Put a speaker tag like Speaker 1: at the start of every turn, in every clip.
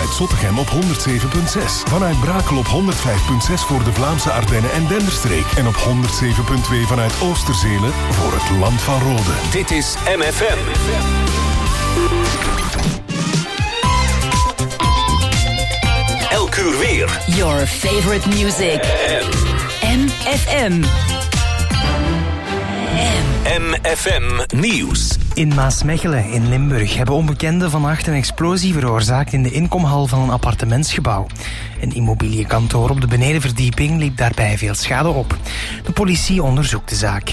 Speaker 1: vanuit Zottegem op 107.6. Vanuit Brakel op 105.6 voor de Vlaamse Ardennen en Denderstreek. En op 107.2 vanuit Oosterzele voor het Land van Rode.
Speaker 2: Dit is MFM. Elk uur weer.
Speaker 3: Your favorite music. MFM.
Speaker 2: MFM Nieuws.
Speaker 4: In Maasmechelen in Limburg hebben onbekenden vannacht een explosie veroorzaakt in de inkomhal van een appartementsgebouw. Een immobiliënkantoor op de benedenverdieping liep daarbij veel schade op. De politie onderzoekt de zaak.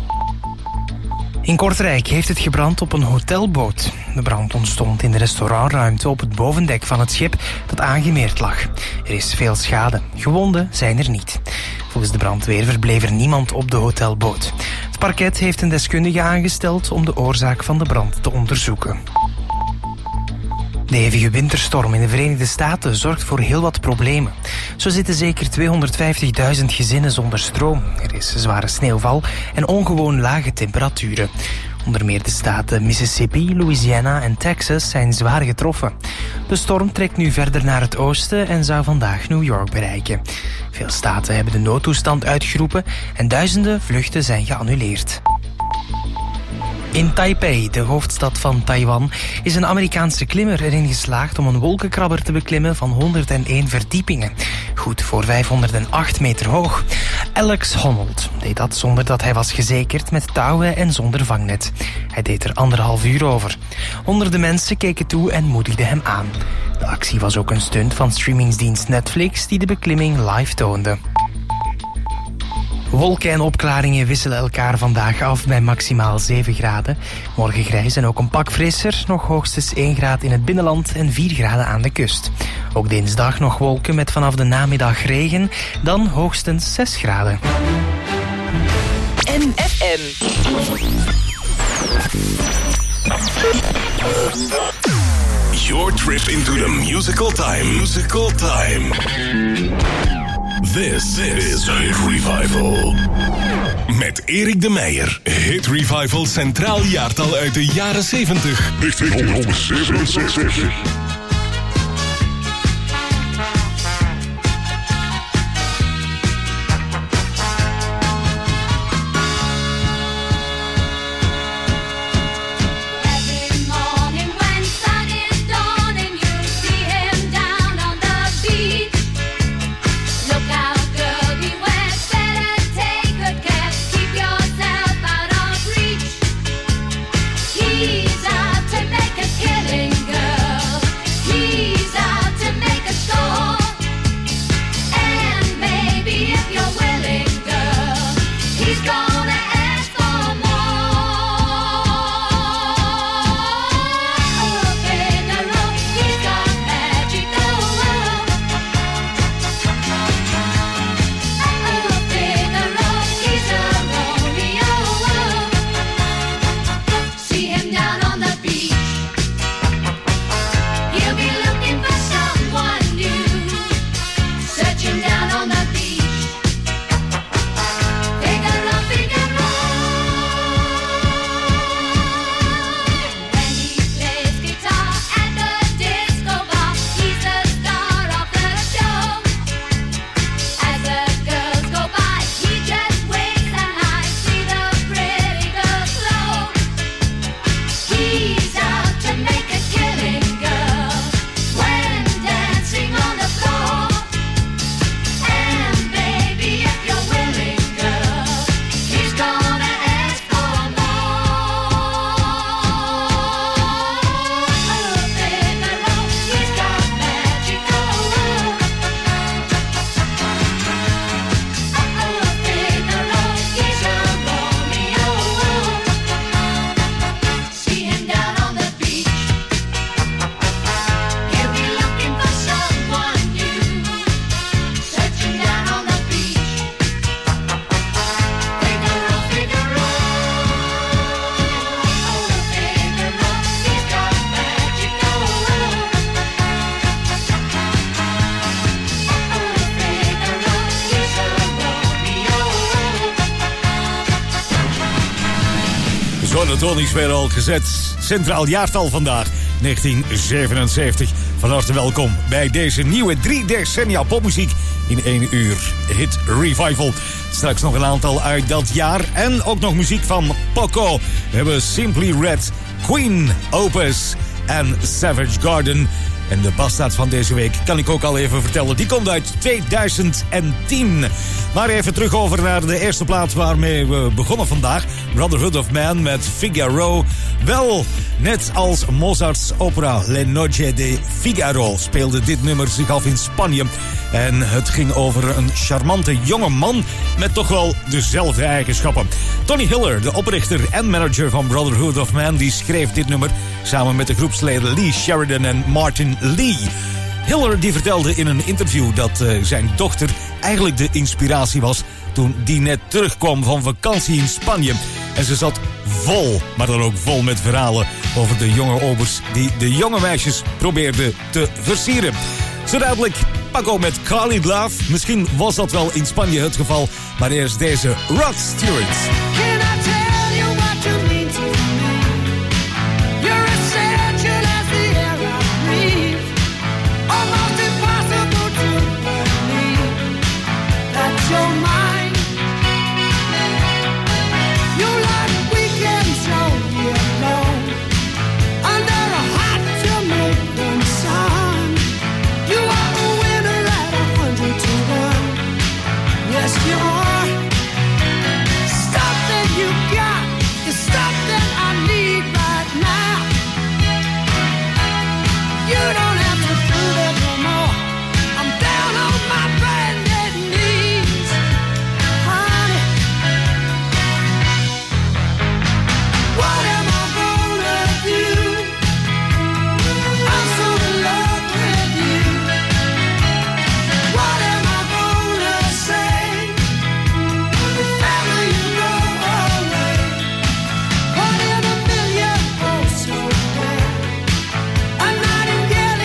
Speaker 4: In Kortrijk heeft het gebrand op een hotelboot. De brand ontstond in de restaurantruimte op het bovendek van het schip dat aangemeerd lag. Er is veel schade. Gewonden zijn er niet. Volgens de brandweer verbleef er niemand op de hotelboot. Het parket heeft een deskundige aangesteld om de oorzaak van de brand te onderzoeken. De hevige winterstorm in de Verenigde Staten zorgt voor heel wat problemen. Zo zitten zeker 250.000 gezinnen zonder stroom. Er is zware sneeuwval en ongewoon lage temperaturen. Onder meer de staten Mississippi, Louisiana en Texas zijn zwaar getroffen. De storm trekt nu verder naar het oosten en zou vandaag New York bereiken. Veel staten hebben de noodtoestand uitgeroepen en duizenden vluchten zijn geannuleerd. In Taipei, de hoofdstad van Taiwan, is een Amerikaanse klimmer erin geslaagd om een wolkenkrabber te beklimmen van 101 verdiepingen. Goed voor 508 meter hoog. Alex Honnold deed dat zonder dat hij was gezekerd met touwen en zonder vangnet. Hij deed er 1,5 uur over. Honderden mensen keken toe en moedigden hem aan. De actie was ook een stunt van streamingsdienst Netflix die de beklimming live toonde. Wolken en opklaringen wisselen elkaar vandaag af bij maximaal 7 graden. Morgen grijs en ook een pak frisser. Nog hoogstens 1 graad in het binnenland en 4 graden aan de kust. Ook dinsdag nog wolken met vanaf de namiddag regen. Dan hoogstens 6 graden.
Speaker 3: MFM.
Speaker 1: Your trip into the musical time. Musical time. This is Hit Revival. Met Erik de Meijer. Hit Revival Centraal Jaartal uit de jaren 70. 1967.
Speaker 5: He's out to make a killing, girl.
Speaker 6: Zo, de toon is weer al gezet. Centraal jaartal vandaag. 1977. Van harte welkom bij deze nieuwe 3 decennia popmuziek in 1 uur hit revival. Straks nog een aantal uit dat jaar en ook nog muziek van Poco. We hebben Simply Red, Queen, Opus en Savage Garden. En de bastaard van deze week kan ik ook al even vertellen. Die komt uit 2010. Maar even terug over naar de eerste plaat waarmee we begonnen vandaag. Brotherhood of Man met Figaro. Wel, net als Mozarts opera Le Noche de Figaro speelde dit nummer zich af in Spanje. En het ging over een charmante jonge man met toch wel dezelfde eigenschappen. Tony Hiller, de oprichter en manager van Brotherhood of Man, die schreef dit nummer samen met de groepsleden Lee Sheridan en Martin Lee. Hiller die vertelde in een interview dat zijn dochter eigenlijk de inspiratie was toen die net terugkwam van vakantie in Spanje. En ze zat vol, maar dan ook vol met verhalen over de jonge obers die de jonge meisjes probeerden te versieren. Zo dadelijk Paco met Carly Love. Misschien was dat wel in Spanje het geval, maar eerst deze Rod Stewart.
Speaker 5: Can I tell you what you mean to me? You're essential as the air I breathe. Almost impossible to believe that you're mine. You like weekends only alone under a hot Jamaican sun. You are a winner at 100 to 1. Yes, you are. Stuff that you got is stuff that I need right now. You don't have to prove it no more. I'm down on my bended knees, honey. What am I gonna do? I'm so in love with you. What am I gonna say if ever you go away? One in a million, oh so rare. A nightingale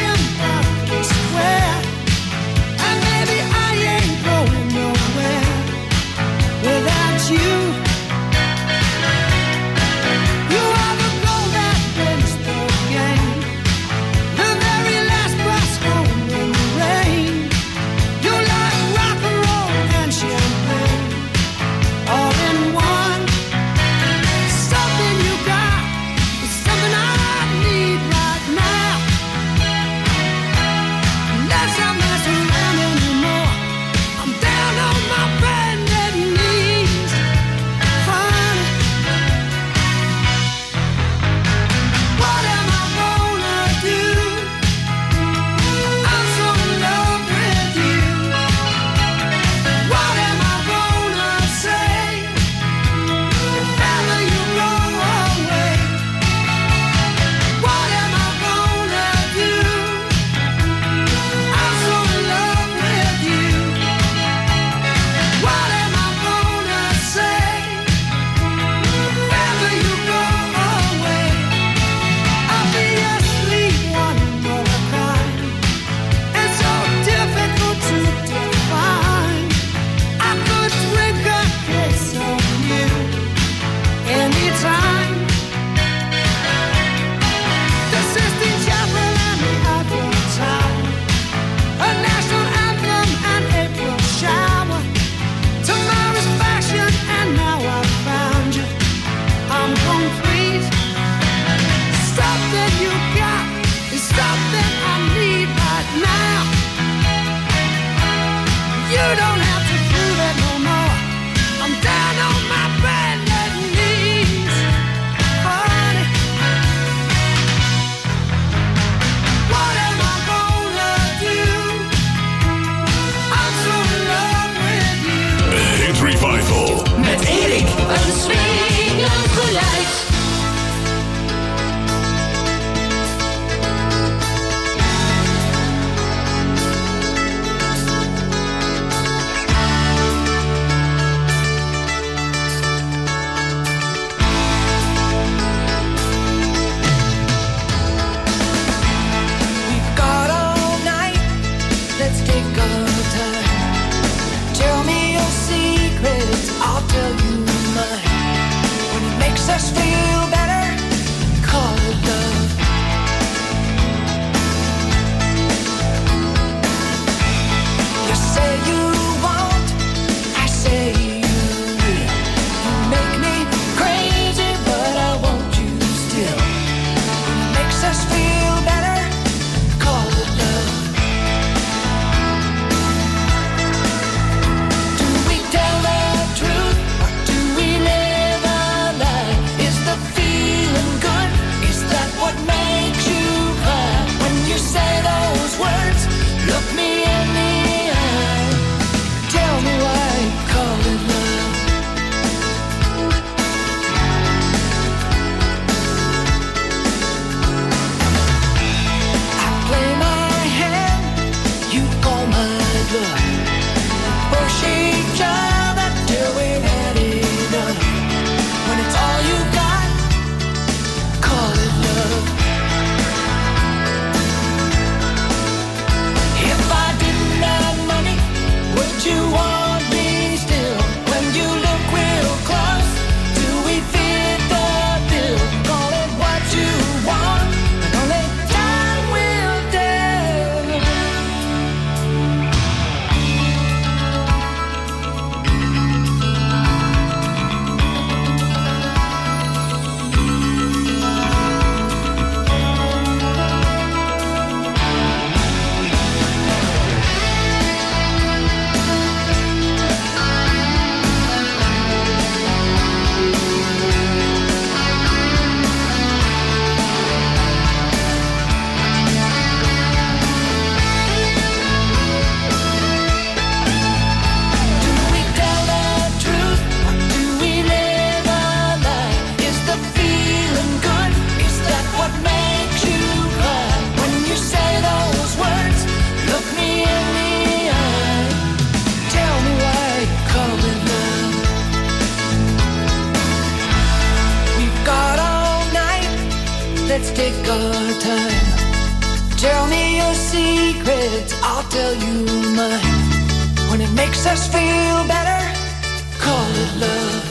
Speaker 5: good time. Tell me your secrets, I'll tell you mine. When it makes us feel better, call it love.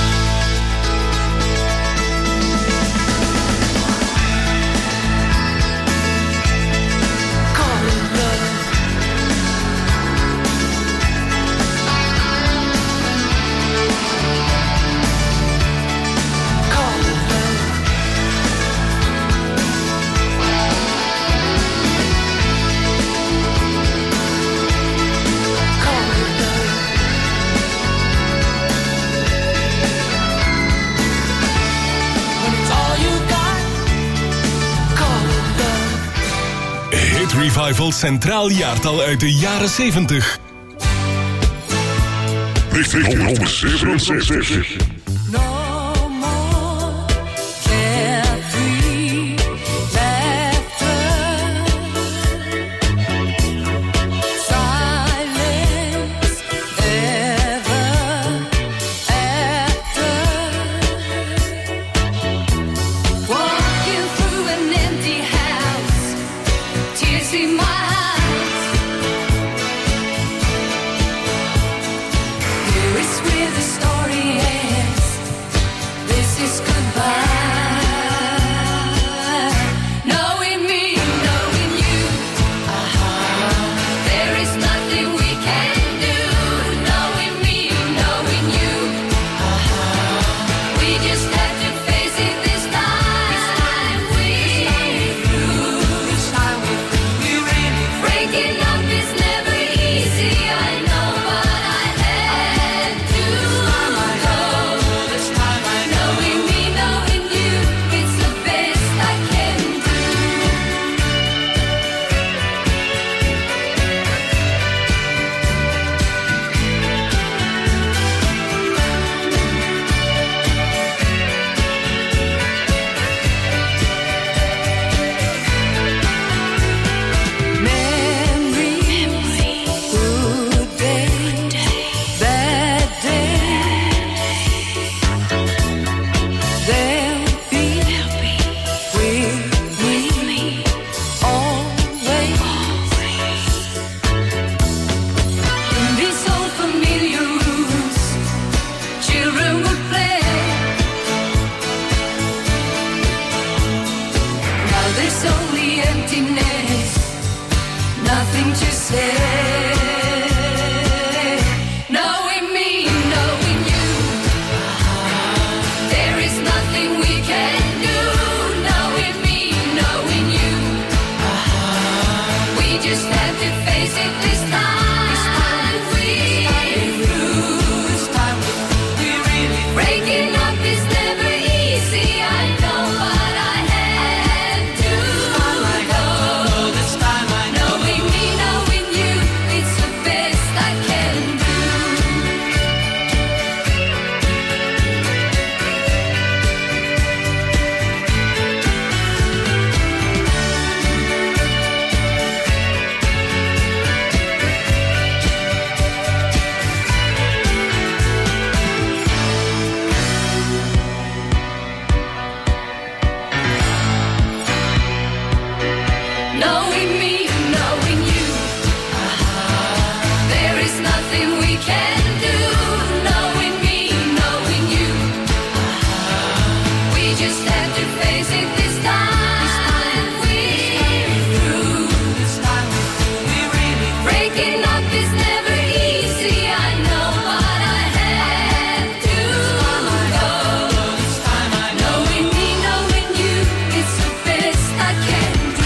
Speaker 5: Call it love. Call it love. Call it love. When it's all you got, call it love.
Speaker 1: Hit Revival Centraal Jaartal uit de jaren 70.
Speaker 7: 1967.
Speaker 5: No more carefree laughter, silence ever after. Walking through an empty house, tears in my eyes. Here is where the story ends. This is goodbye. Knowing me, knowing you. There is nothing we can do. Knowing me, knowing you. We just have to face it this time. We lose. We really breaking up is never easy. I know, but I had to go. This time I knowing me, knowing you. It's the best I can do. Memory, good day, bad day. They'll be with me always. In these old familiar rooms, children would play. Now there's only emptiness, nothing to say. Knowing me, knowing you. There is nothing we can do. Knowing me, knowing you. We just have to face it this time. We lose. We really breaking up is never easy. I know, but I had to go. This time I knowing me, knowing you. It's the best I can do. Knowing me, knowing you. There is nothing we can do. Knowing me, knowing you. We just have to face it this time. We lose. We really breaking up is never easy. I know, but I had to go. Knowing me, knowing you. It's the best I can do.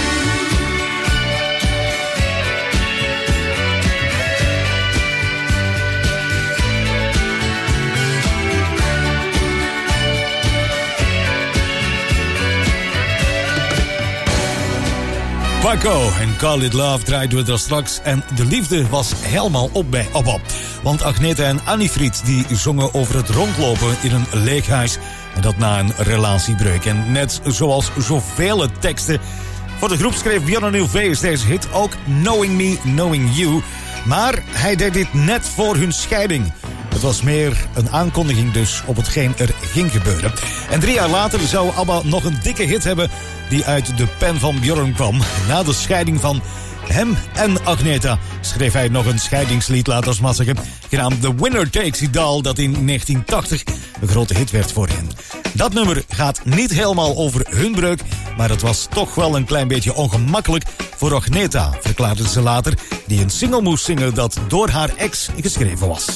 Speaker 6: Paco en Call It Love draaiden we daar straks. En de liefde was helemaal op. Want Agneta en Anniefried die zongen over het rondlopen in een leeg huis. En dat na een relatiebreuk. En net zoals zoveel teksten voor de groep schreef Björn Ulvaeus is deze hit ook Knowing Me, Knowing You. Maar hij deed dit net voor hun scheiding. Het was meer een aankondiging dus op hetgeen er ging gebeuren. En 3 jaar later zou ABBA nog een dikke hit hebben die uit de pen van Björn kwam. Na de scheiding van hem en Agneta schreef hij nog een scheidingslied, laat ons maar zeggen, genaamd The Winner Takes It All, dat in 1980 een grote hit werd voor hen. Dat nummer gaat niet helemaal over hun breuk, maar het was toch wel een klein beetje ongemakkelijk voor Agneta, verklaarde ze later, die een single moest zingen dat door haar ex geschreven was.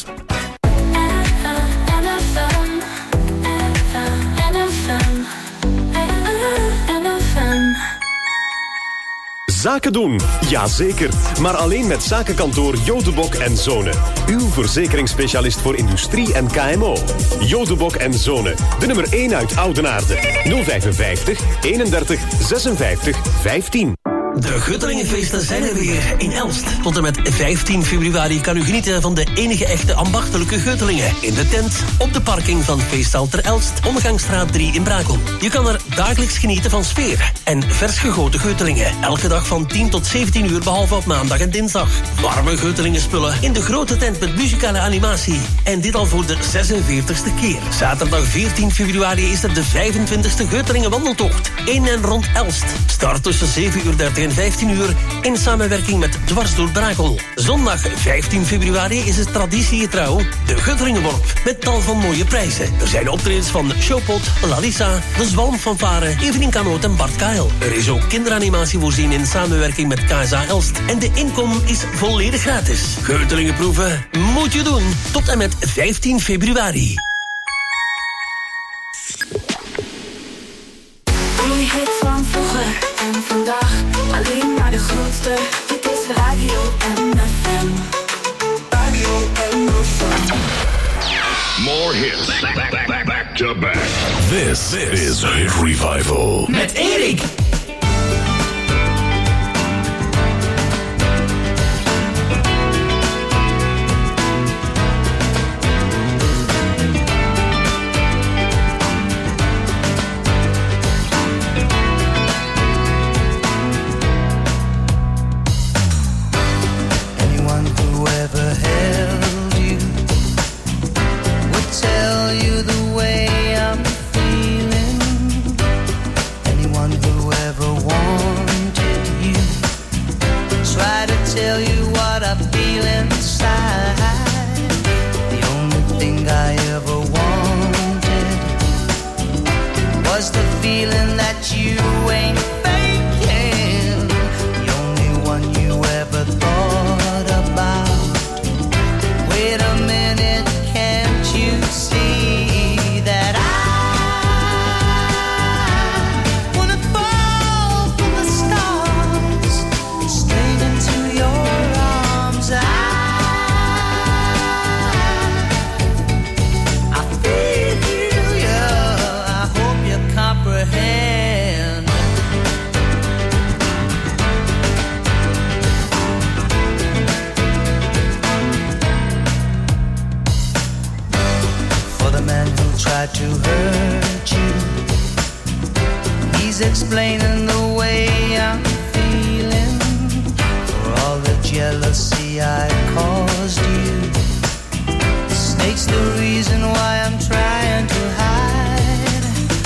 Speaker 7: Zaken doen, jazeker. Maar alleen met zakenkantoor Jodebok en Zonen. Uw verzekeringsspecialist voor industrie en KMO. Jodebok en Zonen. De nummer 1 uit Oudenaarde. 055 31 56 15.
Speaker 8: De Guttelingenfeesten zijn er weer in Elst. Tot en met 15 februari kan u genieten van de enige echte ambachtelijke Guttelingen. In de tent, op de parking van Feesthal ter Elst, Omgangsstraat 3 in Brakel. Je kan er dagelijks genieten van sfeer en vers gegoten Guttelingen. Elke dag van 10 tot 17 uur, behalve op maandag en dinsdag. Warme Guttelingenspullen in de grote tent met muzikale animatie. En dit al voor de 46e keer. Zaterdag 14 februari is er de 25e Guttelingen wandeltocht. In en rond Elst. Start tussen 7:30 en 15 uur in samenwerking met Dwars door Brakel. Zondag 15 februari is het traditiegetrouw de Guttelingenworp met tal van mooie prijzen. Er zijn optredens van Showpot, Lalisa, De Zwalmfanfare, Evelien Kanoot en Bart Kael. Er is ook kinderanimatie voorzien in samenwerking met KSA Elst. En de inkom is volledig gratis. Guttelingenproeven moet je doen tot en met 15 februari.
Speaker 9: Die hit van vroeger en vandaag, alleen maar de grootste. Dit is Radio MFM. Radio MFM.
Speaker 1: More hits. Back to back. This is Hit Revival.
Speaker 8: Met Erik.
Speaker 5: Explaining the way I'm feeling for all the jealousy I caused you. The snake's the reason why I'm trying to hide.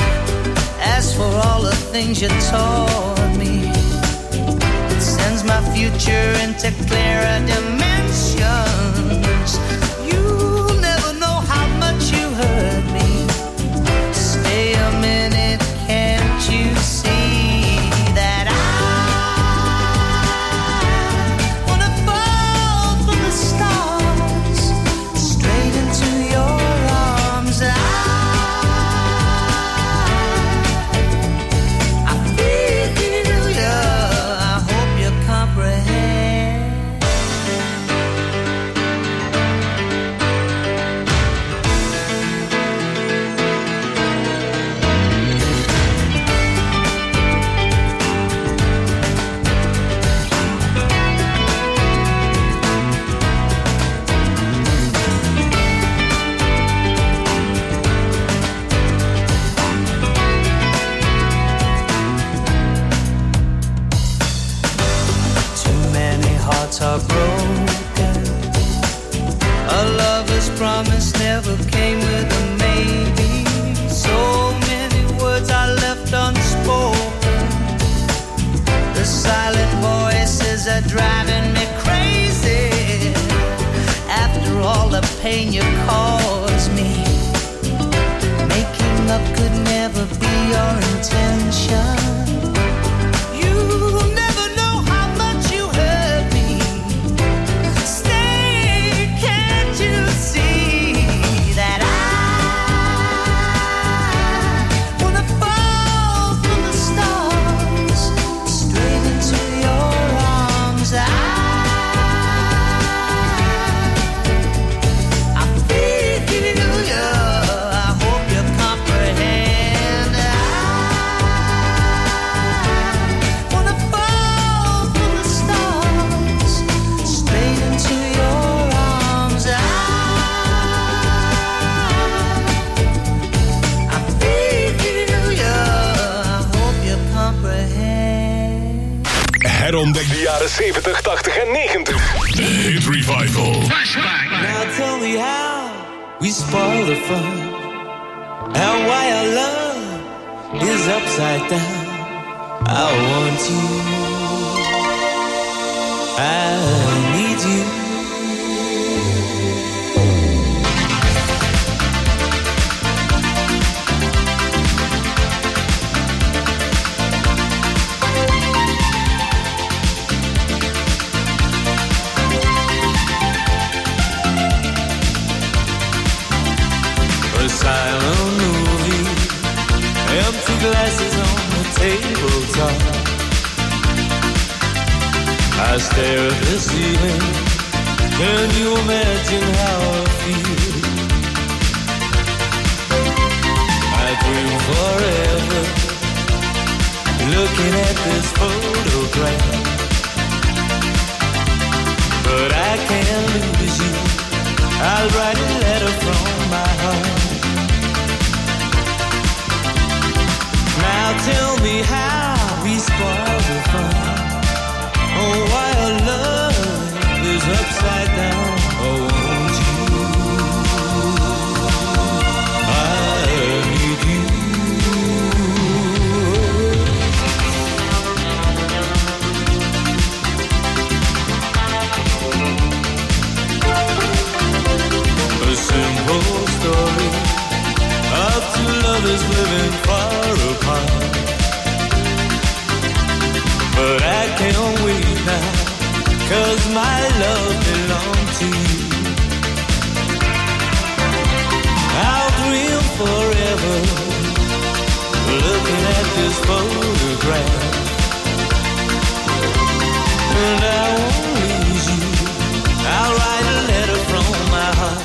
Speaker 5: As for all the things you taught me, it sends my future into clearer dimensions. You'll never know how much you hurt me. Stay a minute, can't you see that I wanna fall from the stars straight into your arms? I feel you, I hope you comprehend. Are broken, our love is promise never came with a maybe. So many words I left unspoken. The silent voices are driving me crazy. After all the pain you caused me, making up could never be your intention. You'll never know how much you hurt me. Stay, can't you see that I wanna fall from the stars straight into your arms. I feel you. I hope you comprehend. I wanna fall from the stars straight into your arms. I feel you. I hope you comprehend.
Speaker 1: Herontdek de jaren 70, 80 en 90. De Hit Revival.
Speaker 5: Now tell me how we spoil the fun, and why our love is upside down. I want you, I need you. A silent movie, empty glasses on the tabletop. I stare at the ceiling. Can you imagine how I feel? I dream forever, looking at this photograph. But I can't lose you. I'll write a letter from my heart. Now tell me how we spoil the fun. Oh, why our love is upside down. Oh, won't you? I need you. A simple story of two lovers living far apart. But I can't wait now, 'cause my love belongs to you. I'll dream forever, looking at this photograph. And I won't lose you. I'll write a letter from my heart.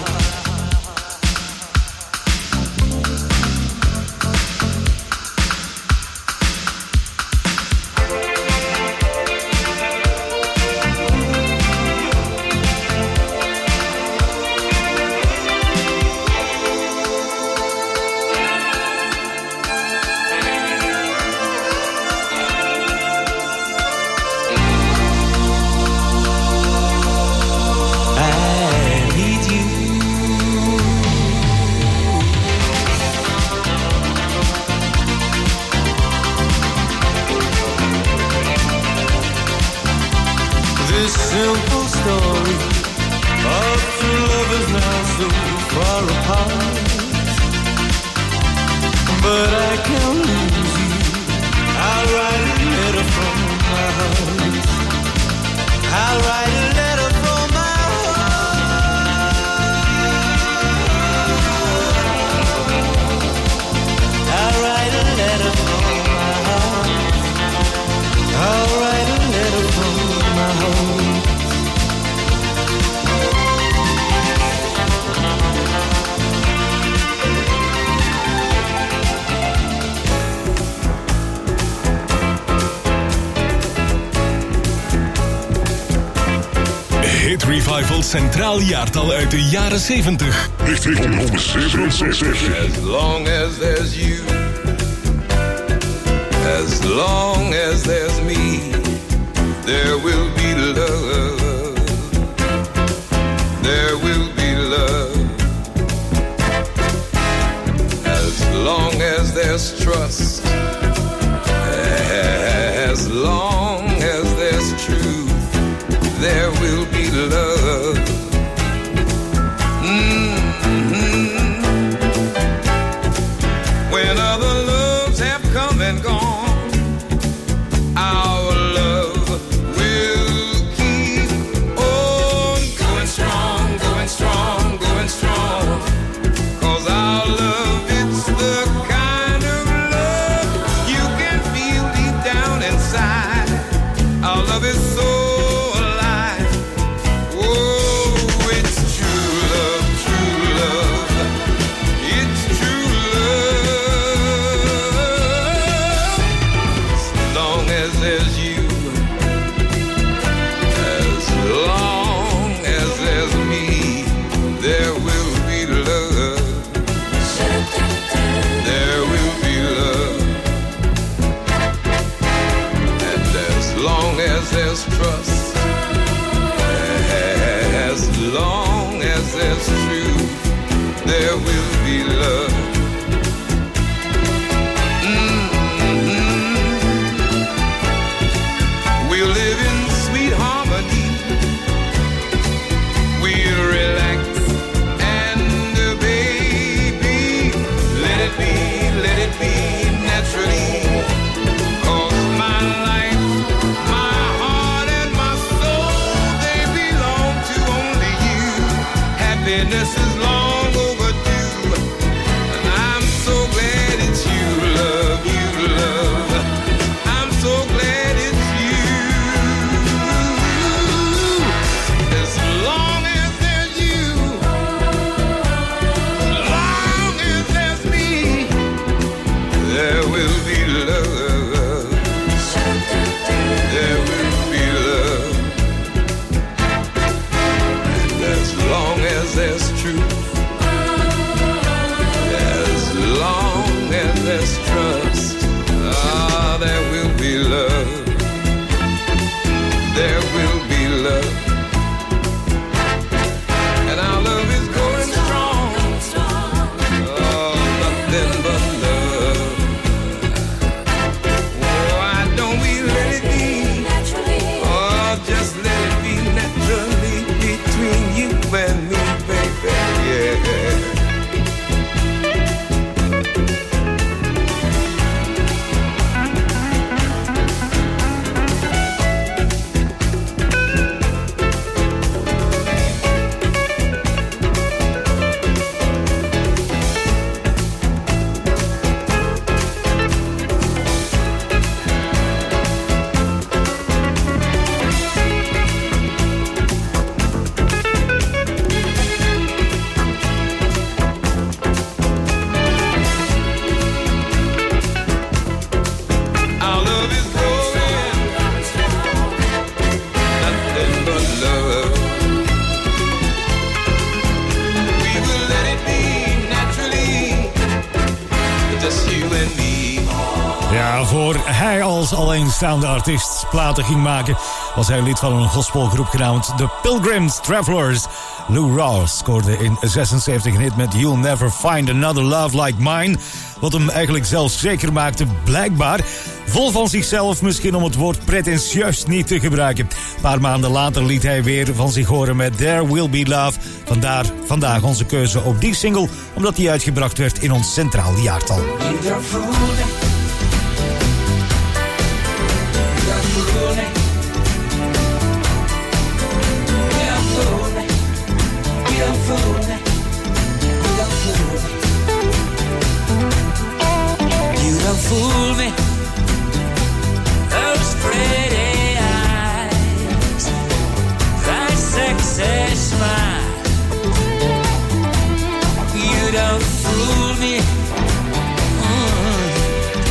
Speaker 5: Simple story of two lovers now so far apart. But I can't lose you. I'll write a letter from my heart. I'll write a letter from my heart. I'll write a letter from my heart. I'll write a letter from my heart.
Speaker 1: Hit Revival Centraal Jaartal uit de jaren 70. Richting 167.
Speaker 10: As long as there's you, as long as there's me, there will be love. There will be love. there's trust, as long as there's truth, there will be love. When other loves have come and gone, our love will keep on going strong, going strong, going strong. 'Cause our love, it's the kind of love you can feel deep down inside. Our love is so alive. Oh, it's true love, true love. It's true love. As long as there's you, as long as there's me, there will be love. There will be love. And as long as there's trust, as long as there's truth, there will be love. We'll live in sweet harmony. We'll relax and baby, let it be naturally. 'Cause my life, my heart and my soul, they belong to only you. Happiness is long overdue, and I'm so glad it's you, love, you love. I'm so glad it's you. As long as there's you, as long as there's me, there will be love. There will be love. And as long as there's truth, as long as there's trust, there will be love. There will be love. And our love is going strong. Oh, nothing but love. Why don't we let it be? Oh, just let it be naturally between you and me, baby. Yeah. Our love is going, nothing but love. We will let it be naturally, just you and me.
Speaker 6: Ja, voor hij als alleenstaande artiest platen ging maken, was hij lid van een gospelgroep genaamd The Pilgrims Travelers. Lou Rawls scoorde in 76 een hit met You'll Never Find Another Love Like Mine, wat hem eigenlijk zelfzeker maakte, blijkbaar. Vol van zichzelf, misschien om het woord pretentieus niet te gebruiken. Een paar maanden later liet hij weer van zich horen met There Will Be Love. Vandaar vandaag onze keuze op die single, omdat die uitgebracht werd in ons centraal jaartal.
Speaker 5: You don't fool me. Those pretty eyes, that sexy smile. You don't fool me.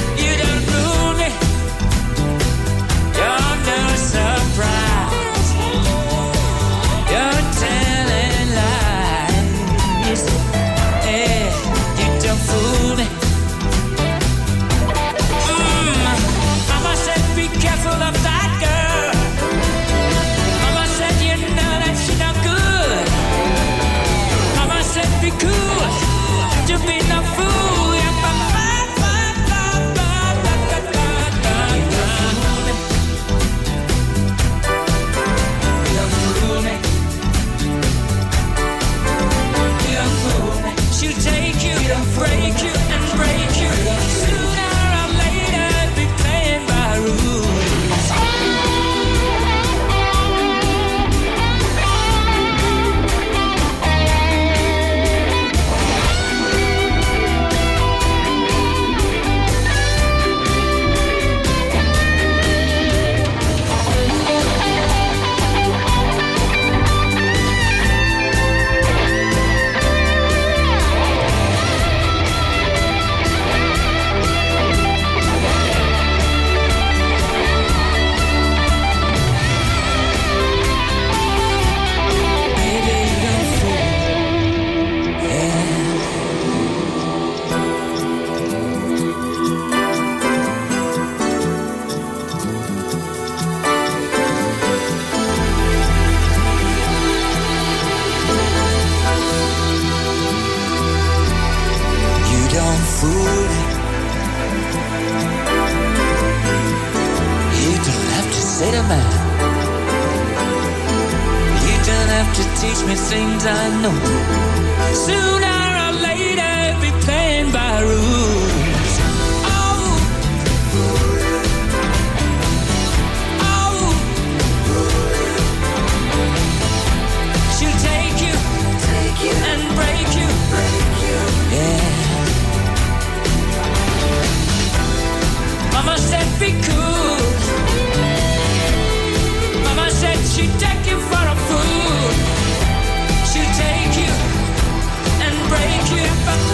Speaker 11: have to teach me things I know. Sooner or later, be playing by rules. Oh, oh, she'll take you and break you. Yeah. Mama said be cool. Mama said she'd take you for a fool. She'll take you and break you.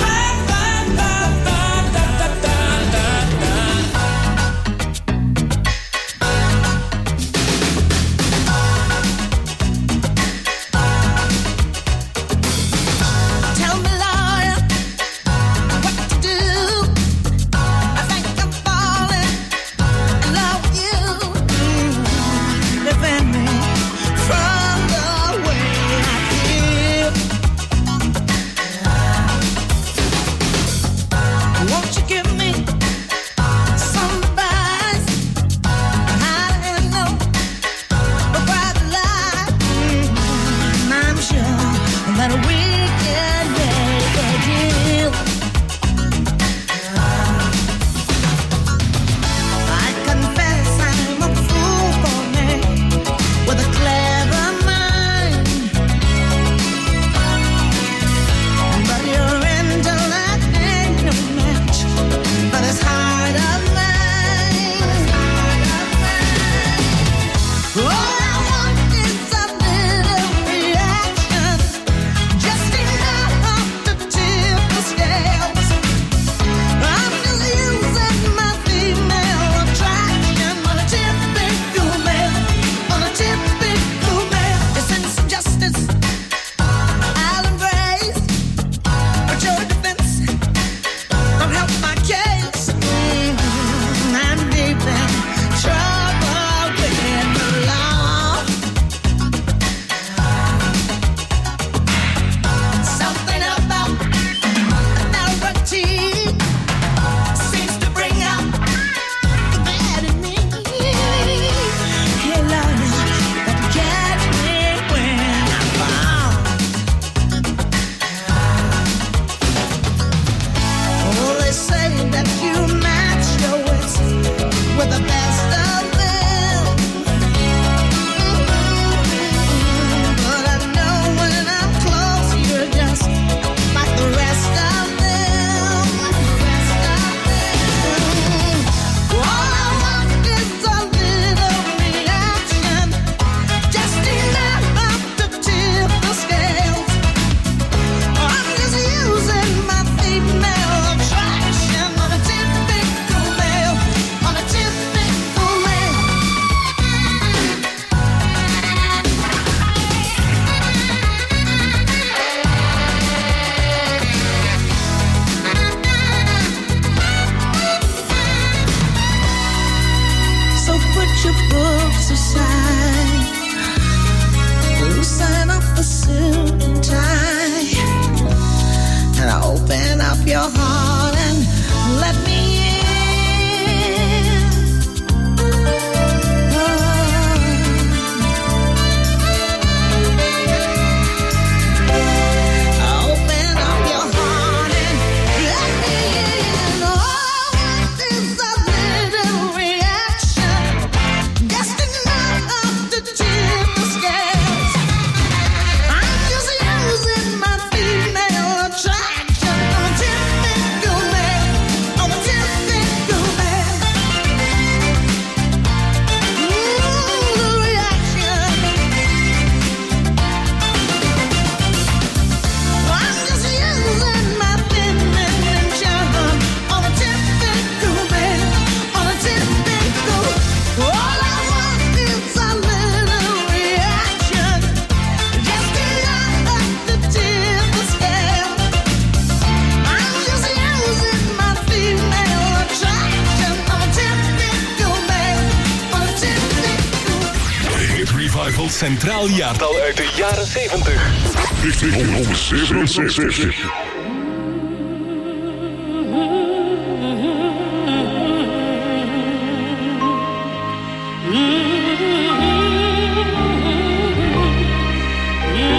Speaker 5: Tell me, lawyer, what to do. I think I'm falling in love with you. Defend me from the way I feel. Won't you give me some advice on how to know the bright light? I'm sure that we can make a deal. I confess I'm a fool for me with a clever mind, but your intellect ain't no match for this heart of mine. All I want is a little reaction, just enough to tip the scales. I'm just using my female attraction on a typical male, on a typical male. Your sense of justice I'll embrace, but your defense don't help my case. I'm deep in trouble with the law. Something about authority seems to bring out the bad in me. Hey, lawyer, that catch me when I fall. Oh, they say that you match your wits with the best of them. But I know when I'm close, you're just like the rest of them. All I want is a little reaction, just enough to tip the scales. I'm just using my female attraction on a typical male, on a typical male. So put your books aside, loosen up the suit and tie, and open up your heart and let me in. Open up your heart and let me in. Oh, is a little reaction, just enough to tip the scales. I'm just using my female attraction on a typical male, on a typical male. The reaction. I'm just using my feminine charm on a typical male, on a typical. All I want is a little reaction, just enough to tip the scale. I'm just using my female attraction on a typical male, on a typical.
Speaker 1: Hit Revival Centraal Jaartal uit de jaren 70.
Speaker 12: Richting 167.
Speaker 11: Mm-hmm.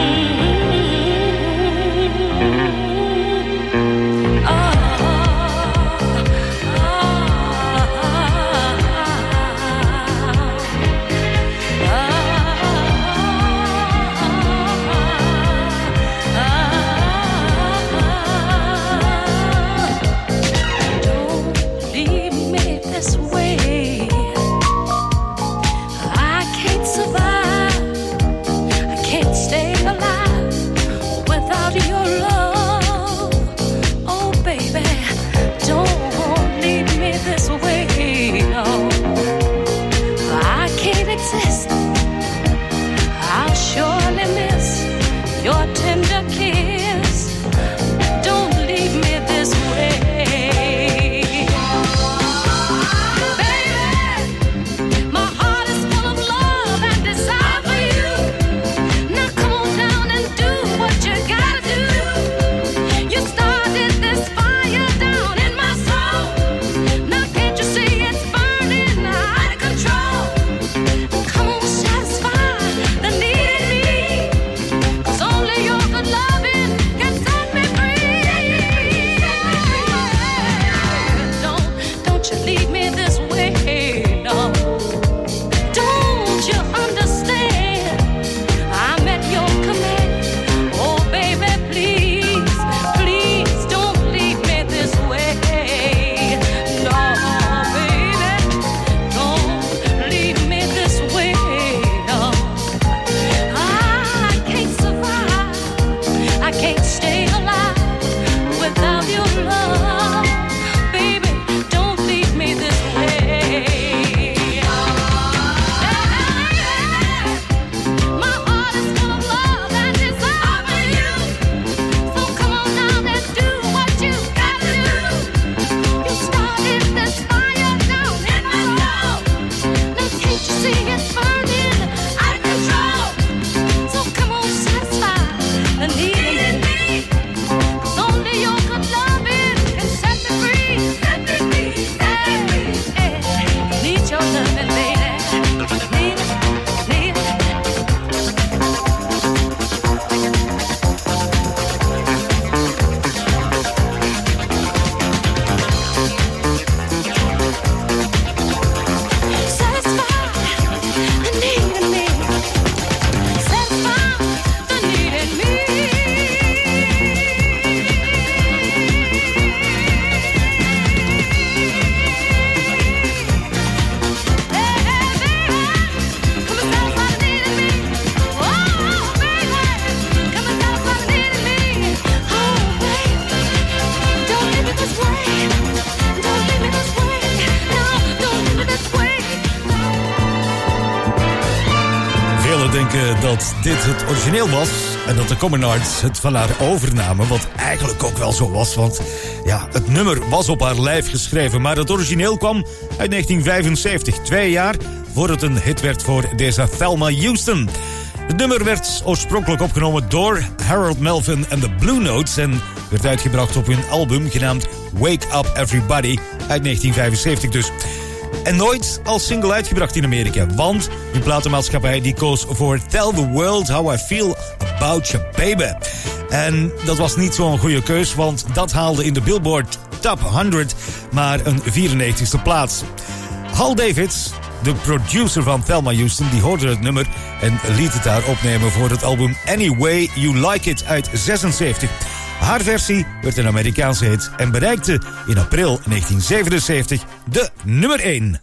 Speaker 6: Velen denken dat dit het origineel was en dat de Common Arts het van haar overnamen, wat eigenlijk ook wel zo was, want ja, het nummer was op haar lijf geschreven, maar het origineel kwam uit 1975, 2 jaar voordat het een hit werd voor deze Thelma Houston. Het nummer werd oorspronkelijk opgenomen door Harold Melvin en de Blue Notes en werd uitgebracht op hun album genaamd Wake Up Everybody uit 1975 dus. En nooit als single uitgebracht in Amerika, want hun platenmaatschappij die koos voor Tell the World How I Feel About You Baby. En dat was niet zo'n goede keus, want dat haalde in de Billboard Top 100 maar een 94e plaats. Hal Davids, de producer van Thelma Houston, die hoorde het nummer en liet het daar opnemen voor het album Anyway You Like It uit 76. Haar versie werd een Amerikaanse hit en bereikte in april 1977 de nummer 1.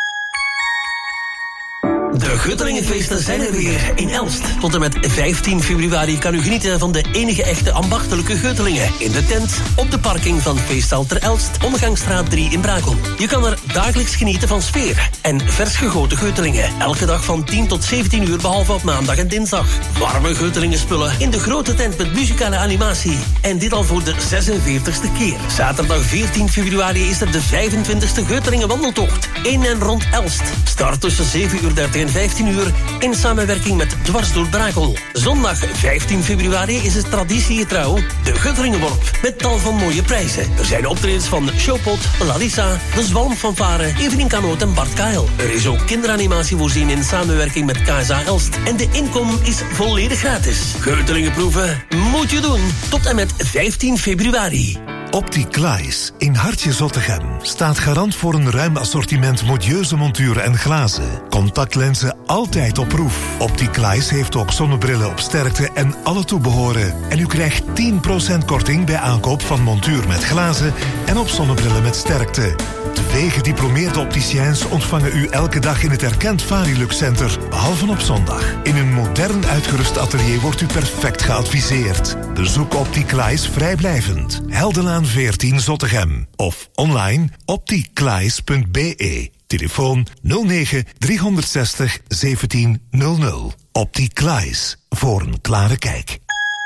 Speaker 8: De Guttelingenfeesten zijn er weer in Elst. Tot en met 15 februari kan u genieten van de enige echte ambachtelijke Guttelingen. In de tent, op de parking van Feesthal ter Elst, Omgangstraat 3 in Brakel. Je kan er dagelijks genieten van sfeer en vers gegoten Guttelingen. Elke dag van 10 tot 17 uur, behalve op maandag en dinsdag. Warme Guttelingenspullen in de grote tent met muzikale animatie. En dit al voor de 46e keer. Zaterdag 14 februari is er de 25e Guttelingen wandeltocht. In en rond Elst. Start tussen 7:30 en 15 uur in samenwerking met Dwars door Brakel. Zondag 15 februari is het traditiegetrouw de Guttelingenworp met tal van mooie prijzen. Er zijn optredens van Showpot, Lalissa, de Zwalmfanfare, Evelien Kanoot en Bart Kael. Er is ook kinderanimatie voorzien in samenwerking met KSA Elst. En de inkom is volledig gratis. Guttelingenproeven moet je doen tot en met 15 februari.
Speaker 13: Opticlies in Hartje Zottegem staat garant voor een ruim assortiment modieuze monturen en glazen. Contactlenzen altijd op proef. Opticlies heeft ook zonnebrillen op sterkte en alle toebehoren. En u krijgt 10% korting bij aankoop van montuur met glazen en op zonnebrillen met sterkte. 2 gediplomeerde opticiens ontvangen u elke dag in het erkend Varilux Center, behalve op zondag. In een modern uitgerust atelier wordt u perfect geadviseerd. Bezoek Opticlies vrijblijvend. Heldenlaan 14 Zottegem. Of online opticlies.be. Telefoon 09 360 1700. Opticlies. Voor een klare kijk.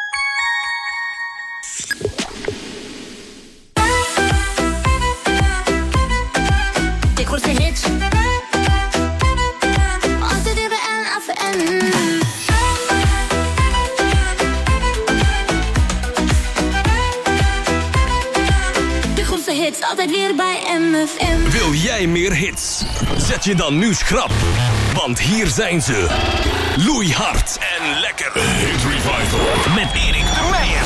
Speaker 9: De hits. Altijd even en. De grootste hits, altijd weer bij MFM.
Speaker 2: Wil jij meer hits? Zet je dan nu schrap. Want hier zijn ze. Loeihard en lekker. Hit Revival. Met Erik de Meijer.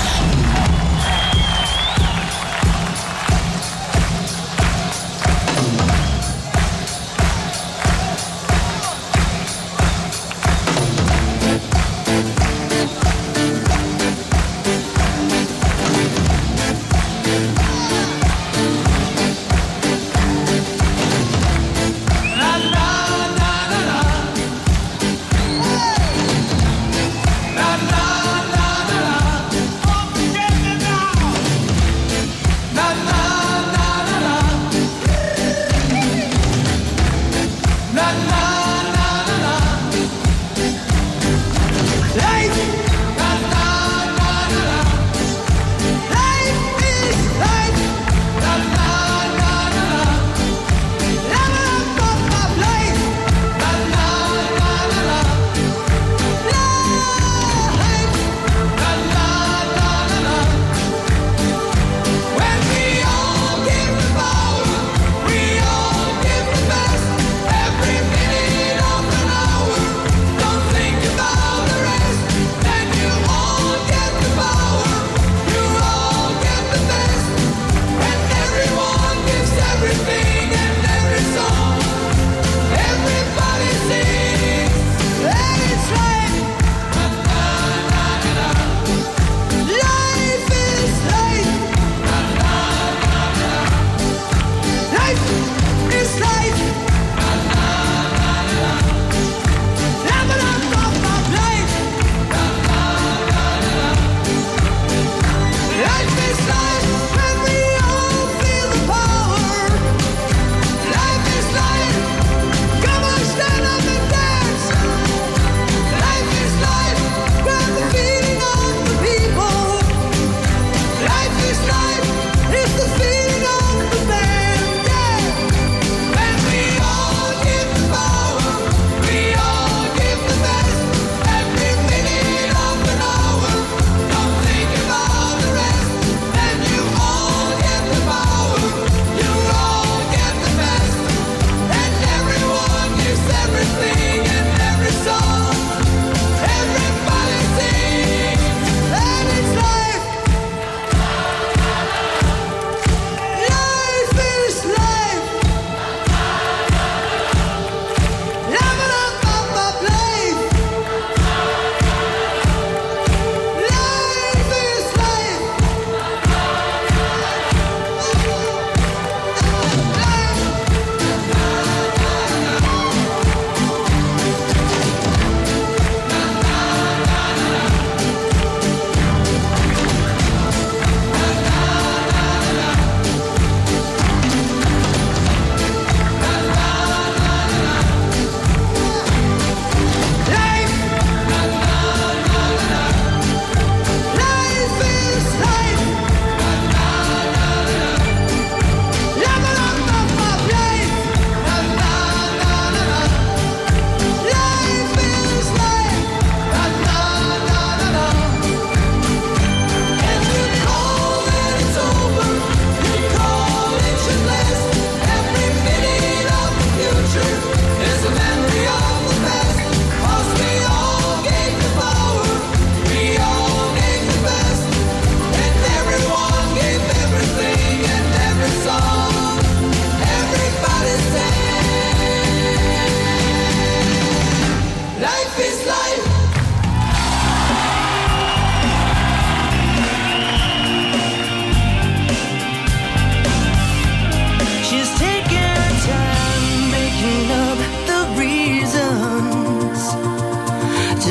Speaker 5: Hey!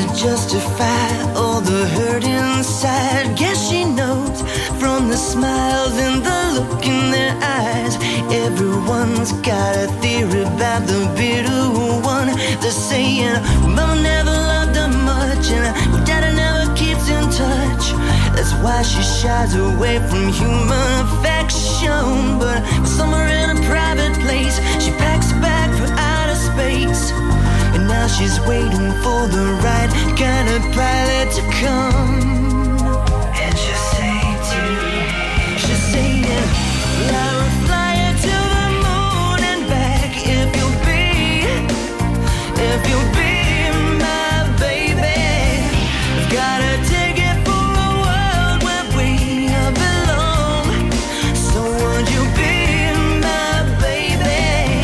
Speaker 5: justify all the hurt inside. Guess she knows from the smiles and the look in their eyes. Everyone's got a theory about the bitter one. They're saying Mama never loved her much and Daddy never keeps in touch. That's why she shies away from human affection. But somewhere in a private place, she packs a bag for outer space. And now she's waiting for the right kind of pilot to come. And she'll say to me, she'll say, I'll fly you to the moon and back if you'll be my baby. I've got a ticket for a world where we belong. So would you be my baby?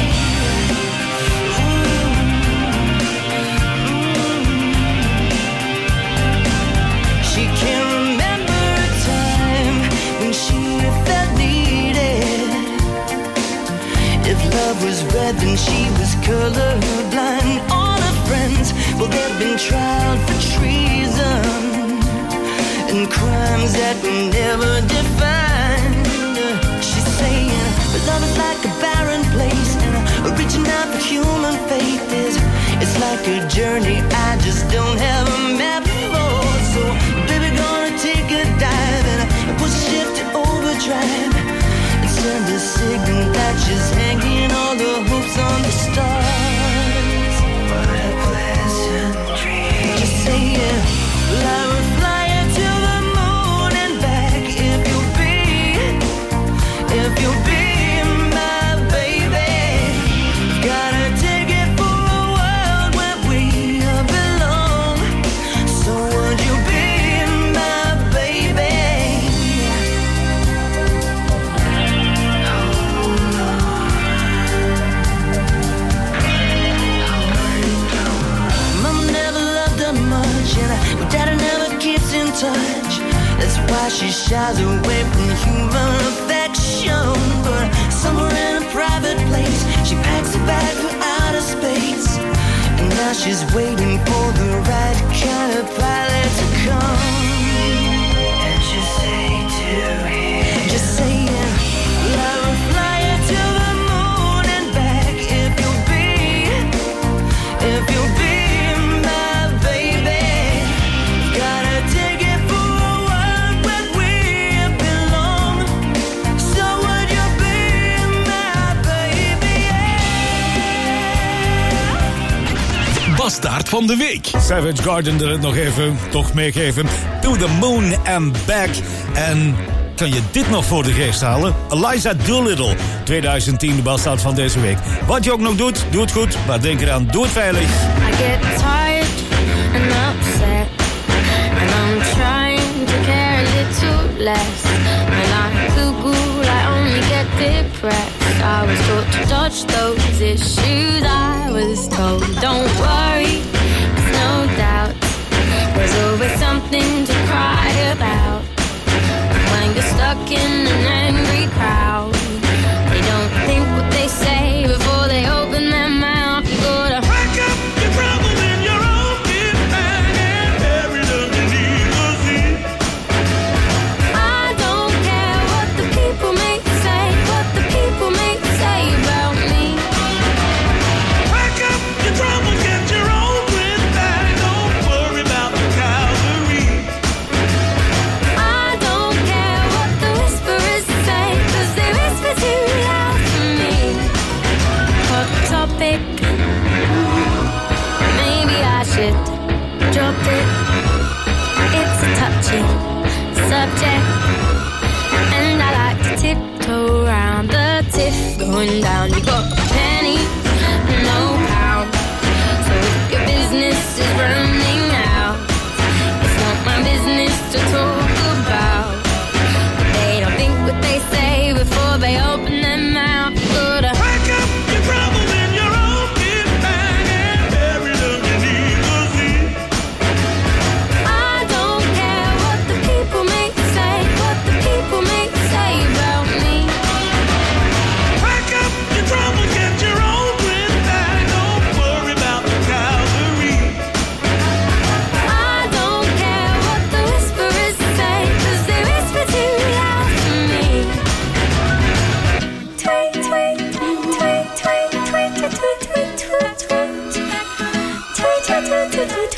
Speaker 5: She can't remember a time when she felt needed. If love was red, then she was colorblind. All her friends, well, they've been tried for treason and crimes that we never defined. She's saying, but love is like a barren place, and reaching out for human faith it's like a journey I just don't have a map for. So, baby, gonna take a dive and push the ship to overdrive and send a signal that she's hanging all the hopes on the stars. What a pleasant dream. Just saying, well, I will fly you to the moon and back if you'll be my baby. Got a ticket for a world where we belong. So would you be my baby? Mama never loved her much, and Daddy never keeps in touch. That's why she shies away from human affection. But somewhere in a private place, she packs a bag for outer space. And now she's waiting for the right kind of pilot to come. And she'll say to him, just saying, I will fly you to the moon and back if you'll be my baby. Got a ticket for a world where we belong. So would you be my baby?
Speaker 2: Bastaard van de week.
Speaker 6: Savage Garden er het nog even, toch meegeven. To the Moon and Back. En kan je dit nog voor de geest halen? Eliza Doolittle, 2010, de bastaard van deze week. Wat je ook nog doet, doe het goed. Maar denk eraan, doe het veilig.
Speaker 14: I get tired and upset, and I'm trying to care a little less. When I Google, I only get depressed. I was taught to dodge those issues. I was told, don't worry, there's no doubt. There's always something to cry about. When you're stuck in an angry crowd, they don't think what they say before they open their mouth. You gotta pack up your troubles in your own big bag and bury them beneath the sea. I don't care what the people may say, what the people may say about me. Pack up your troubles, get your own big bag, don't worry about the Calvary. I don't care what the whisperers say, 'cause they whisper too loud for me. Hot topic, maybe I should drop it. It's a touchy subject, and I like to tiptoe around the tiff going down. You got a penny, no pound. So if your business is running out, it's not my business to talk about. They don't think what they say before they open their mouth. You gotta pack up your troubles in your own big bag and bury them beneath the sea. I don't care what the people may say, what the people may say about me. Pack up your troubles,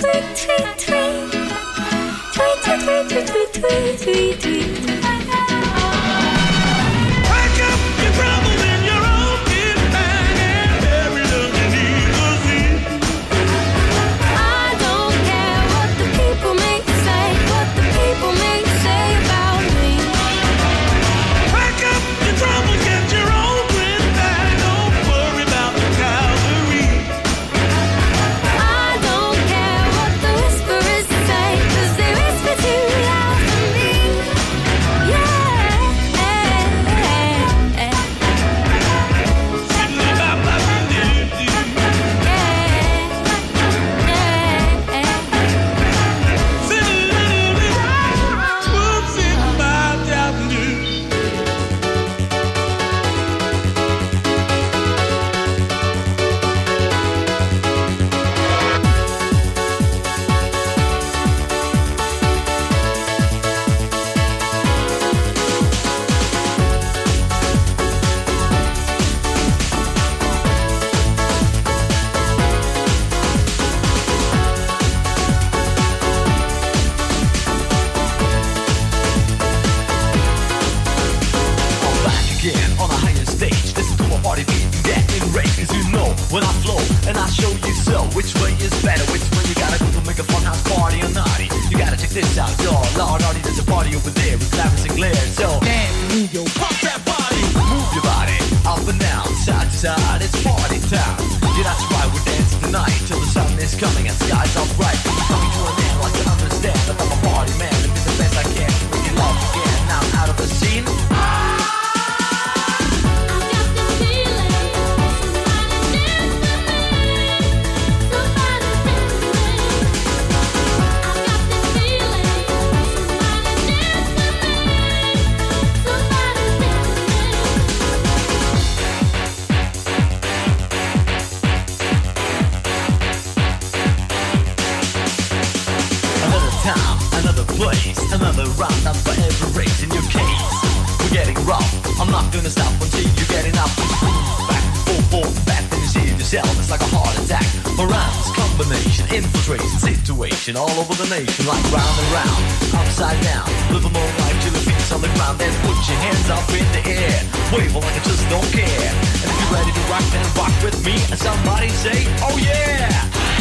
Speaker 15: All over the nation, like round and round, upside down. Live a more life till the feet's on the ground. Then put your hands up in the air, wave like I just don't care. And if you're ready to rock, then rock with me. And somebody say, oh yeah,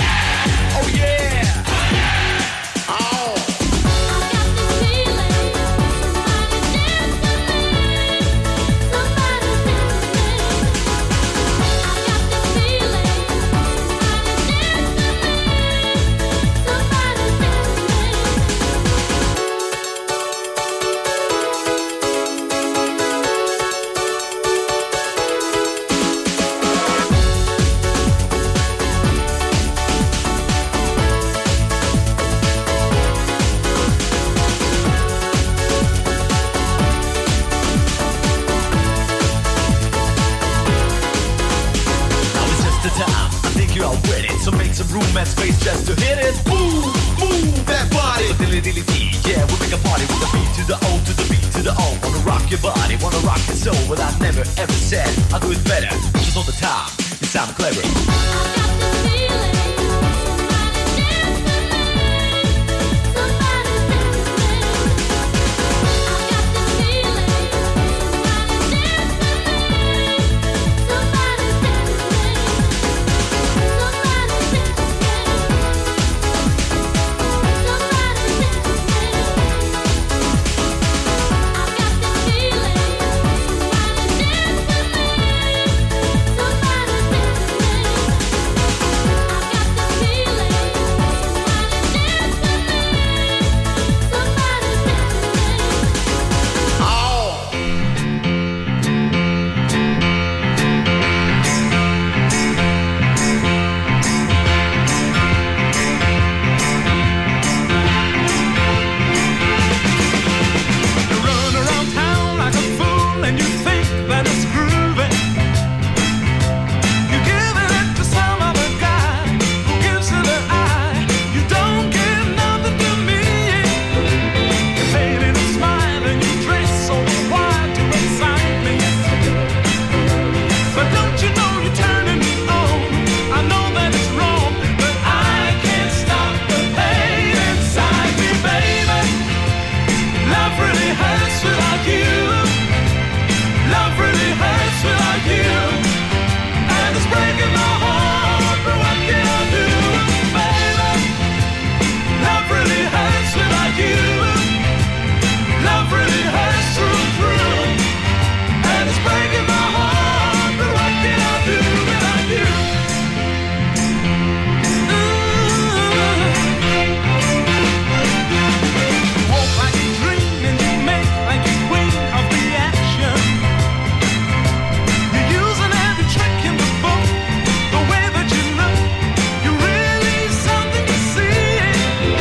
Speaker 15: oh yeah, oh. Space just to hit it. Move that body. Dilly-dilly-dee, yeah, we make a party with the beat to the O to the B to the O. Wanna rock your body, wanna rock your soul. But I never ever said I'll do it better. Just all the time, you sound clever.